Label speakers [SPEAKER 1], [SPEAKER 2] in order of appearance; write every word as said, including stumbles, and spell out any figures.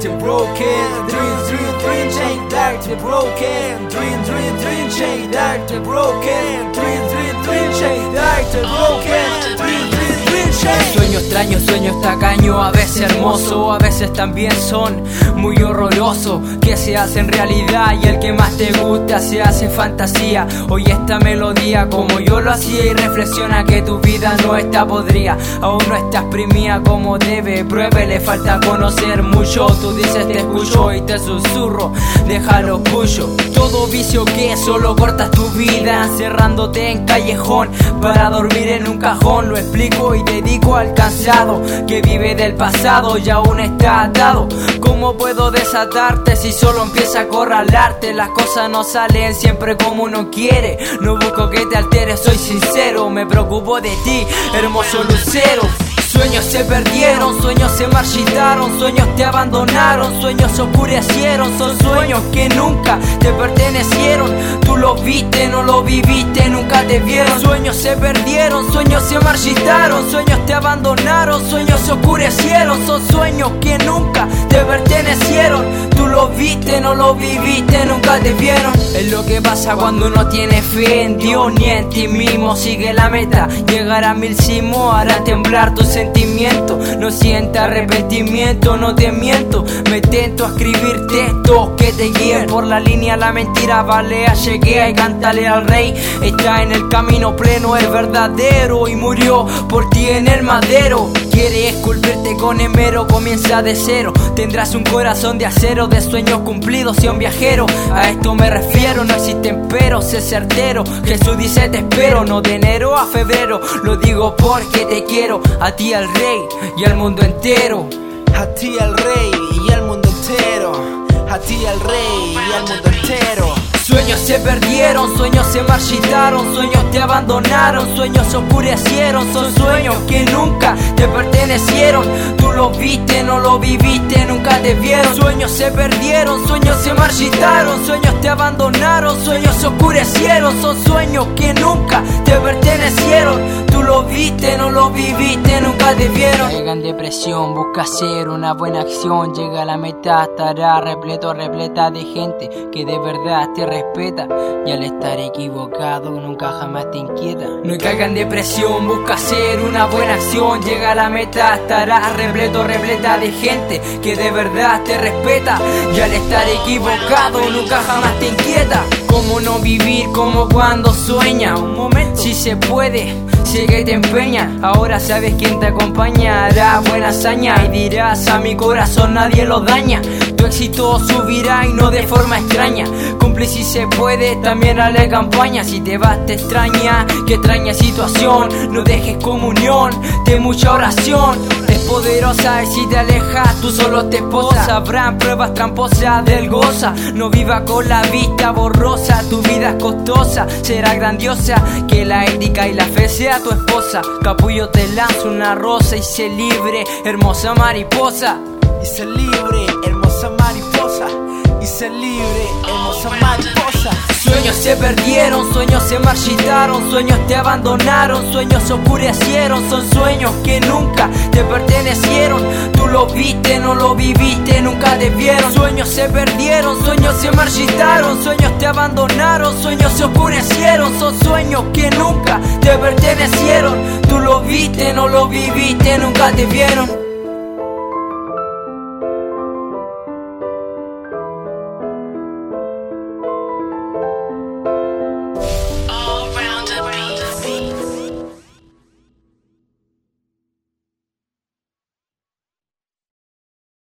[SPEAKER 1] to broken. Dreams, dream, dream, change dark to broken. Dream, dream, dream, change dark to broken. Dream, dream, dream, change dark to broken. Dream, dream, dream, change.
[SPEAKER 2] Sueño extraño, sueño tacaño, a veces hermoso, a veces también son muy horrorosos, que se hacen realidad y el que más te gusta se hace fantasía. Oye esta melodía como yo lo hacía y reflexiona que tu vida no está podrida, aún no estás primida como debe, pruebe, le falta conocer mucho. Tú dices te escucho y te susurro, déjalo puyo. Todo vicio que solo cortas tu vida, encerrándote en callejón para dormir en un cajón. Lo explico y dedico al cansado que vive del pasado y aún está atado. ¿Cómo puedo desatarte si solo empieza a acorralarte? Las cosas no salen siempre como uno quiere. No busco que te alteres, soy sincero, me preocupo de ti, hermoso lucero. Sueños se perdieron, sueños se marchitaron, sueños te abandonaron, sueños se oscurecieron, son sueños que nunca te pertenecieron. Tú lo viste, no lo viviste, nunca te vieron. Sueños se perdieron, sueños se marchitaron, sueños te abandonaron, sueños se oscurecieron, son sueños que nunca te pertenecieron. Tú lo viste, no lo viviste, nunca te vieron. Es lo que pasa cuando no tienes fe en Dios ni en ti mismo. Sigue la meta, llegar a mil cimos, hará temblar tus sentimientos. No sientas arrepentimiento, no te miento. Me tento a escribir textos que te guíen por la línea, la mentira balea. Llegué y cántale al rey, está en el camino pleno, es verdadero y murió por ti en el madero. Quiere esculpirte con emero, comienza de cero. Tendrás un corazón de acero, de sueños cumplidos y un viajero. A esto me refiero, no existen pero, sé certero. Jesús dice te espero, no de enero a febrero. Lo digo porque te quiero, a ti al rey y al mundo entero.
[SPEAKER 1] A ti al rey y al mundo entero. A ti al rey y al mundo entero.
[SPEAKER 2] Sueños se perdieron, sueños se marchitaron, sueños te abandonaron, sueños se oscurecieron, son sueños que nunca te pertenecieron. Tú lo viste, no lo viviste, nunca te vieron. Sueños se perdieron, sueños se marchitaron, sueños te abandonaron, sueños se oscurecieron, son sueños que nunca te pertenecieron. Tú lo viste, no lo viviste, nunca te vieron. Llega en depresión, busca hacer una buena acción, llega a la meta, estará repleto, repleta de gente que de verdad te respeta y al estar equivocado nunca jamás te inquieta. No caiga en depresión, busca hacer una buena acción, llega a la meta, estará repleto, repleta de gente que de verdad te respeta y al estar equivocado nunca jamás te inquieta. ¿Cómo no vivir como cuando sueña? Un momento, si se puede, si que te empeña. Ahora sabes quién te acompaña, hará buena hazaña y dirás a mi corazón nadie lo daña. Tu éxito subirá y no de forma extraña. Cumple si se puede, también haré campaña. Si te vas te extraña, que extraña situación. No dejes comunión, ten mucha oración. Es poderosa y si te alejas tú solo te esposas. Habrán pruebas tramposas del goza. No viva con la vista borrosa, tu vida es costosa. Será grandiosa, que la ética y la fe sea tu esposa. Capullo te lanza una rosa y sé libre, hermosa mariposa.
[SPEAKER 1] Y sé libre, hermosa mariposa. Y sé libre, hermosa mariposa.
[SPEAKER 2] Sueños se perdieron, sueños se marchitaron, sueños te abandonaron, sueños se oscurecieron, son sueños que nunca te pertenecieron. Tú lo viste, no lo viviste, nunca te vieron. Sueños se perdieron, sueños se marchitaron, sueños te abandonaron, sueños se oscurecieron, son sueños que nunca te pertenecieron. Tú lo viste, no lo viviste, nunca te vieron.